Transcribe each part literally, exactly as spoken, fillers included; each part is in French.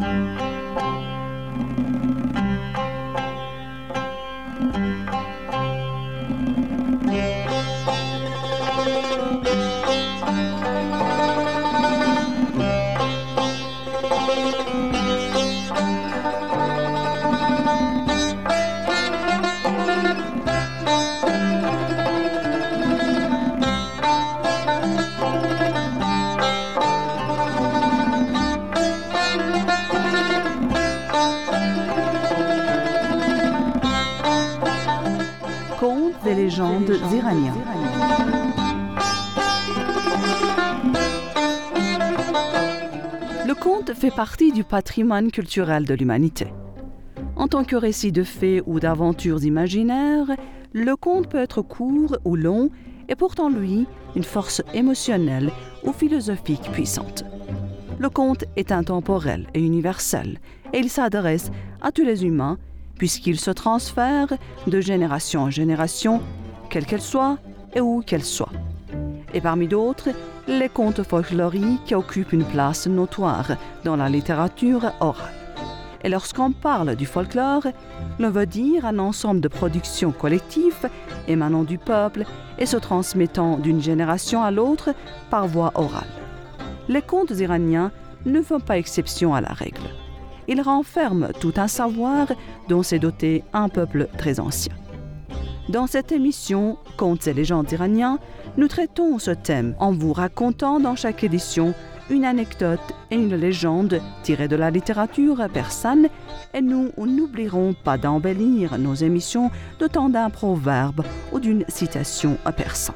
Contes et légendes iraniens. Le conte fait partie du patrimoine culturel de l'humanité. En tant que récit de faits ou d'aventures imaginaires, le conte peut être court ou long et pourtant lui, une force émotionnelle ou philosophique puissante. Le conte est intemporel et universel et il s'adresse à tous les humains puisqu'il se transfère de génération en génération, quelle qu'elle soit et où qu'elle soit. Et parmi d'autres, les contes folkloriques occupent une place notoire dans la littérature orale. Et lorsqu'on parle du folklore, l'on veut dire un ensemble de productions collectives émanant du peuple et se transmettant d'une génération à l'autre par voie orale. Les contes iraniens ne font pas exception à la règle. Ils renferment tout un savoir dont s'est doté un peuple très ancien. Dans cette émission « Contes et légendes iraniens », nous traitons ce thème en vous racontant dans chaque édition une anecdote et une légende tirées de la littérature persane et nous n'oublierons pas d'embellir nos émissions d'autant d'un proverbe ou d'une citation persane.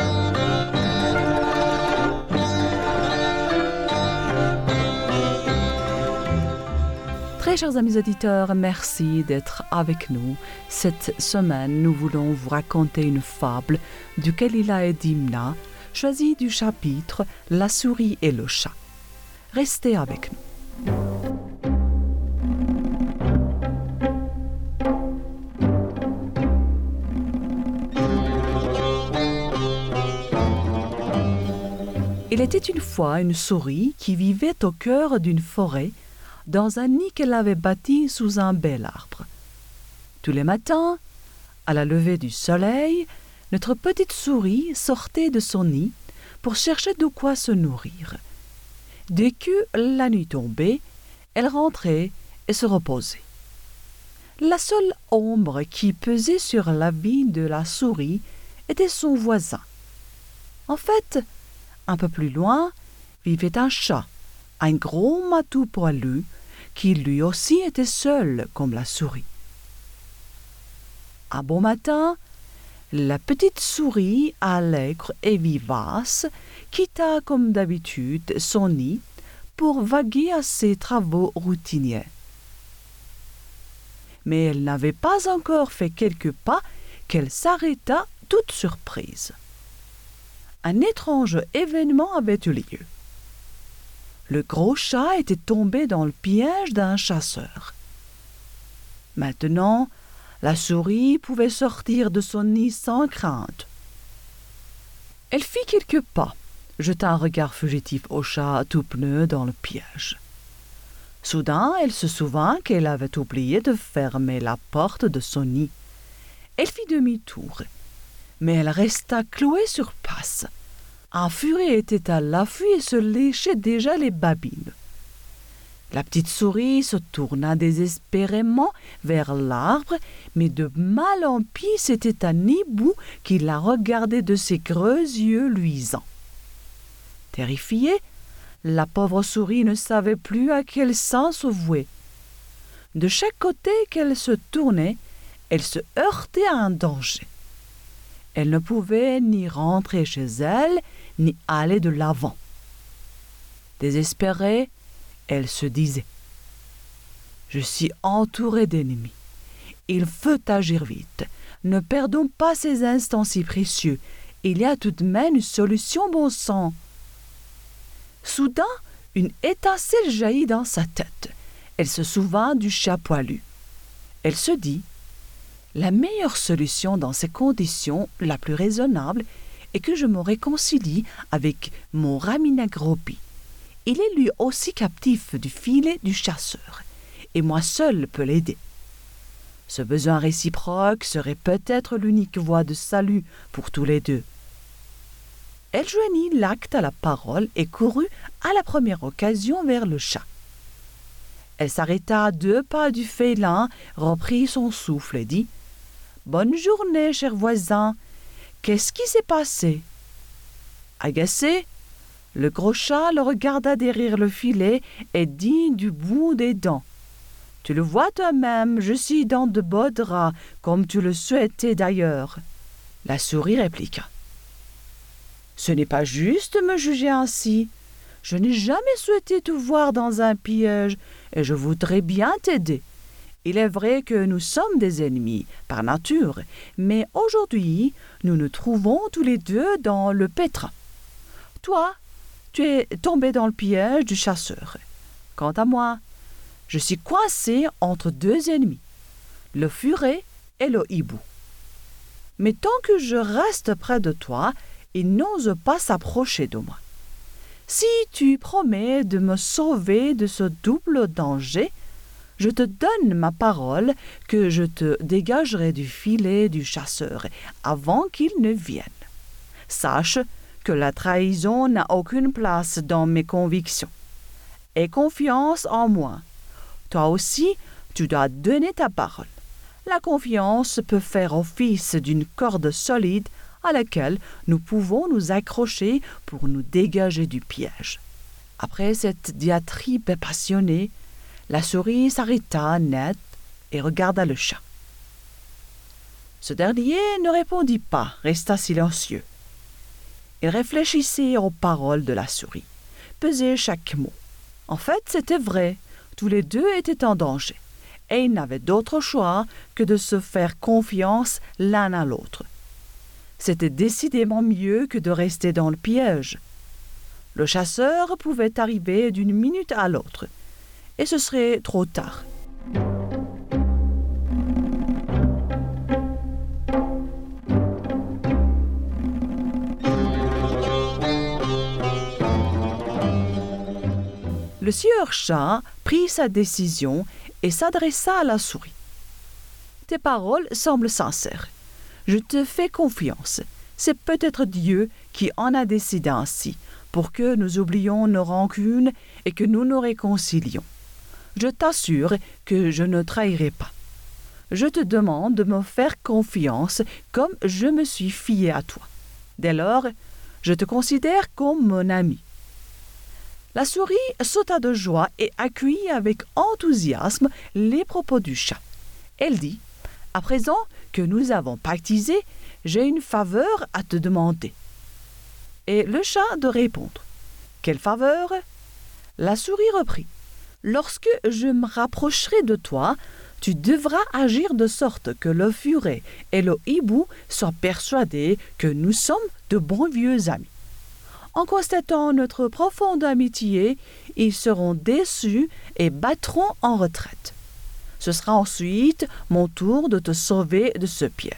Très chers amis auditeurs, merci d'être avec nous. Cette semaine, nous voulons vous raconter une fable du Kalila et Dimna, choisie du chapitre « La souris et le chat ». Restez avec nous. Il était une fois une souris qui vivait au cœur d'une forêt dans un nid qu'elle avait bâti sous un bel arbre. Tous les matins, à la levée du soleil, notre petite souris sortait de son nid pour chercher de quoi se nourrir. Dès que la nuit tombait, elle rentrait et se reposait. La seule ombre qui pesait sur la vie de la souris était son voisin. En fait, un peu plus loin, vivait un chat, un gros matou poilu, qui lui aussi était seul comme la souris. Un beau matin, la petite souris, allègre et vivace, quitta comme d'habitude son nid pour vaguer à ses travaux routiniers. Mais elle n'avait pas encore fait quelques pas qu'elle s'arrêta toute surprise. Un étrange événement avait eu lieu. Le gros chat était tombé dans le piège d'un chasseur. Maintenant, la souris pouvait sortir de son nid sans crainte. Elle fit quelques pas, jeta un regard fugitif au chat tout pneu dans le piège. Soudain, elle se souvint qu'elle avait oublié de fermer la porte de son nid. Elle fit demi-tour, mais elle resta clouée sur place. Un furet était à l'affût et se léchait déjà les babines. La petite souris se tourna désespérément vers l'arbre, mais de mal en pis, c'était un hibou qui la regardait de ses gros yeux luisants. Terrifiée, la pauvre souris ne savait plus à quel sens se vouer. De chaque côté qu'elle se tournait, elle se heurtait à un danger. Elle ne pouvait ni rentrer chez elle, ni aller de l'avant. Désespérée, elle se disait « Je suis entourée d'ennemis. Il faut agir vite. Ne perdons pas ces instants si précieux. Il y a tout de même une solution, bon sang. » Soudain, une étincelle jaillit dans sa tête. Elle se souvint du chat poilu. Elle se dit « La meilleure solution dans ces conditions, la plus raisonnable, est que je me réconcilie avec mon Ramina Gropi. Il est lui aussi captif du filet du chasseur, et moi seul peux l'aider. Ce besoin réciproque serait peut-être l'unique voie de salut pour tous les deux. » Elle joignit l'acte à la parole et courut à la première occasion vers le chat. Elle s'arrêta à deux pas du félin, reprit son souffle et dit « Bonne journée, cher voisin. Qu'est-ce qui s'est passé ?» Agacé, le gros chat le regarda derrière le filet et dit du bout des dents « Tu le vois toi-même, je suis dans de beaux draps, comme tu le souhaitais d'ailleurs. » La souris répliqua « Ce n'est pas juste de me juger ainsi. Je n'ai jamais souhaité te voir dans un piège et je voudrais bien t'aider. Il est vrai que nous sommes des ennemis par nature, mais aujourd'hui, nous nous trouvons tous les deux dans le pétrin. Toi, tu es tombé dans le piège du chasseur. Quant à moi, je suis coincé entre deux ennemis, le furet et le hibou. Mais tant que je reste près de toi, il n'ose pas s'approcher de moi. Si tu promets de me sauver de ce double danger, je te donne ma parole que je te dégagerai du filet du chasseur avant qu'il ne vienne. Sache que la trahison n'a aucune place dans mes convictions. Aie confiance en moi. Toi aussi, tu dois donner ta parole. La confiance peut faire office d'une corde solide à laquelle nous pouvons nous accrocher pour nous dégager du piège. » Après cette diatribe passionnée, la souris s'arrêta net et regarda le chat. Ce dernier ne répondit pas, resta silencieux. Il réfléchissait aux paroles de la souris, pesait chaque mot. En fait, c'était vrai, tous les deux étaient en danger, et ils n'avaient d'autre choix que de se faire confiance l'un à l'autre. C'était décidément mieux que de rester dans le piège. Le chasseur pouvait arriver d'une minute à l'autre, et ce serait trop tard. Le sieur chat prit sa décision et s'adressa à la souris. « Tes paroles semblent sincères. Je te fais confiance. C'est peut-être Dieu qui en a décidé ainsi, pour que nous oublions nos rancunes et que nous nous réconcilions. Je t'assure que je ne trahirai pas. Je te demande de me faire confiance comme je me suis fié à toi. Dès lors, je te considère comme mon ami. » La souris sauta de joie et accueillit avec enthousiasme les propos du chat. Elle dit « À présent que nous avons pactisé, j'ai une faveur à te demander. » Et le chat de répondre « Quelle faveur ?» La souris reprit « Lorsque je me rapprocherai de toi, tu devras agir de sorte que le furet et le hibou soient persuadés que nous sommes de bons vieux amis. En constatant notre profonde amitié, ils seront déçus et battront en retraite. Ce sera ensuite mon tour de te sauver de ce piège. »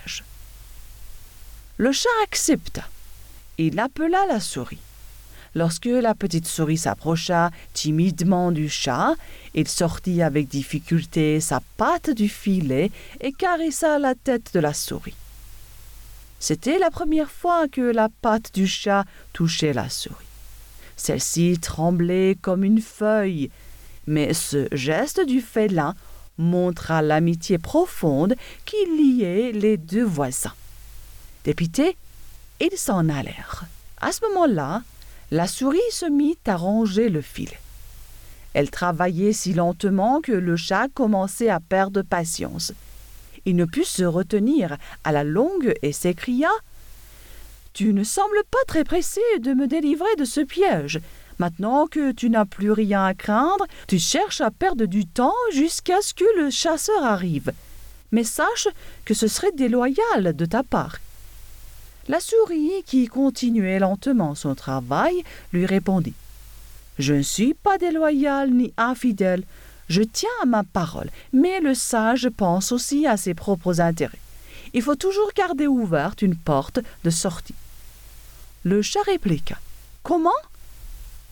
Le chat accepta. Il appela la souris. Lorsque la petite souris s'approcha timidement du chat, il sortit avec difficulté sa patte du filet et caressa la tête de la souris. C'était la première fois que la patte du chat touchait la souris. Celle-ci tremblait comme une feuille, mais ce geste du félin montra l'amitié profonde qui liait les deux voisins. Dépités, ils s'en allèrent. À ce moment-là, la souris se mit à ranger le filet. Elle travaillait si lentement que le chat commençait à perdre patience. Il ne put se retenir à la longue et s'écria « Tu ne sembles pas très pressé de me délivrer de ce piège. Maintenant que tu n'as plus rien à craindre, tu cherches à perdre du temps jusqu'à ce que le chasseur arrive. Mais sache que ce serait déloyal de ta part. » La souris, qui continuait lentement son travail, lui répondit « Je ne suis pas déloyale ni infidèle. Je tiens à ma parole, mais le sage pense aussi à ses propres intérêts. Il faut toujours garder ouverte une porte de sortie. » Le chat répliqua « Comment ?»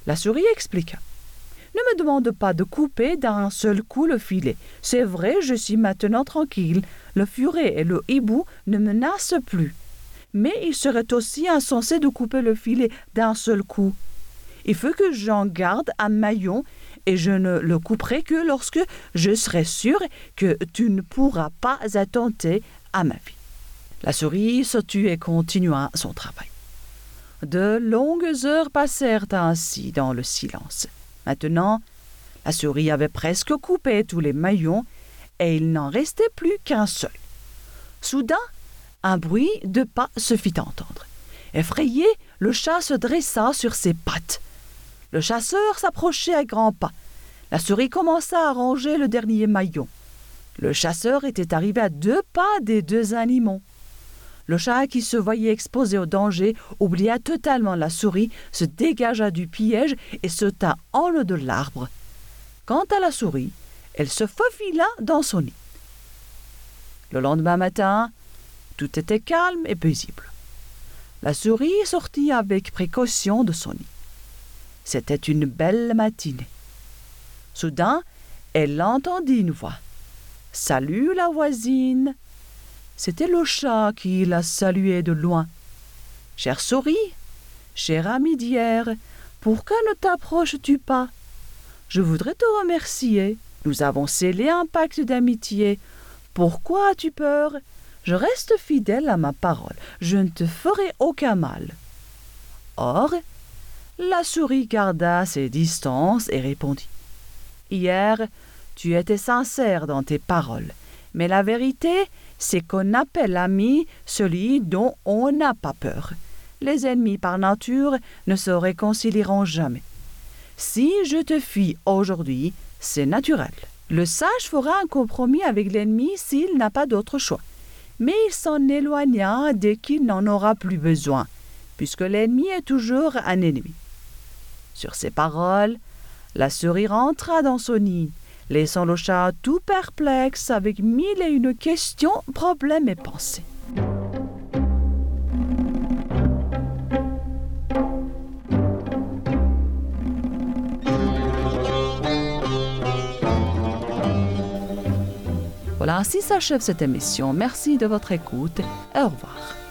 La souris expliqua. Ne me demande pas de couper d'un seul coup le filet. C'est vrai, je suis maintenant tranquille. Le furet et le hibou ne menacent plus. Mais il serait aussi insensé de couper le filet d'un seul coup. Il faut que j'en garde un maillon et je ne le couperai que lorsque je serai sûre que tu ne pourras pas attenter à ma vie. La souris se tut et continua son travail. De longues heures passèrent ainsi dans le silence. Maintenant, la souris avait presque coupé tous les maillons et il n'en restait plus qu'un seul. Soudain, un bruit de pas se fit entendre. Effrayé, le chat se dressa sur ses pattes. Le chasseur s'approchait à grands pas. La souris commença à ranger le dernier maillon. Le chasseur était arrivé à deux pas des deux animaux. Le chat, qui se voyait exposé au danger, oublia totalement la souris, se dégagea du piège et sauta en haut de l'arbre. Quant à la souris, elle se faufila dans son nid. Le lendemain matin, tout était calme et paisible. La souris sortit avec précaution de son nid. C'était une belle matinée. Soudain, elle entendit une voix. « Salut la voisine !» C'était le chat qui la saluait de loin. « Chère souris, chère amie d'hier, pourquoi ne t'approches-tu pas? Je voudrais te remercier. Nous avons scellé un pacte d'amitié. Pourquoi as-tu peur? Je reste fidèle à ma parole. Je ne te ferai aucun mal. » Or, la souris garda ses distances et répondit. « Hier, tu étais sincère dans tes paroles, mais la vérité, c'est qu'on appelle ami celui dont on n'a pas peur. Les ennemis par nature ne se réconcilieront jamais. Si je te fuis aujourd'hui, c'est naturel. Le sage fera un compromis avec l'ennemi s'il n'a pas d'autre choix. Mais il s'en éloigna dès qu'il n'en aura plus besoin, puisque l'ennemi est toujours un ennemi. » Sur ces paroles, la souris rentra dans son nid, laissant le chat tout perplexe avec mille et une questions, problèmes et pensées. Voilà, ainsi s'achève cette émission. Merci de votre écoute et au revoir.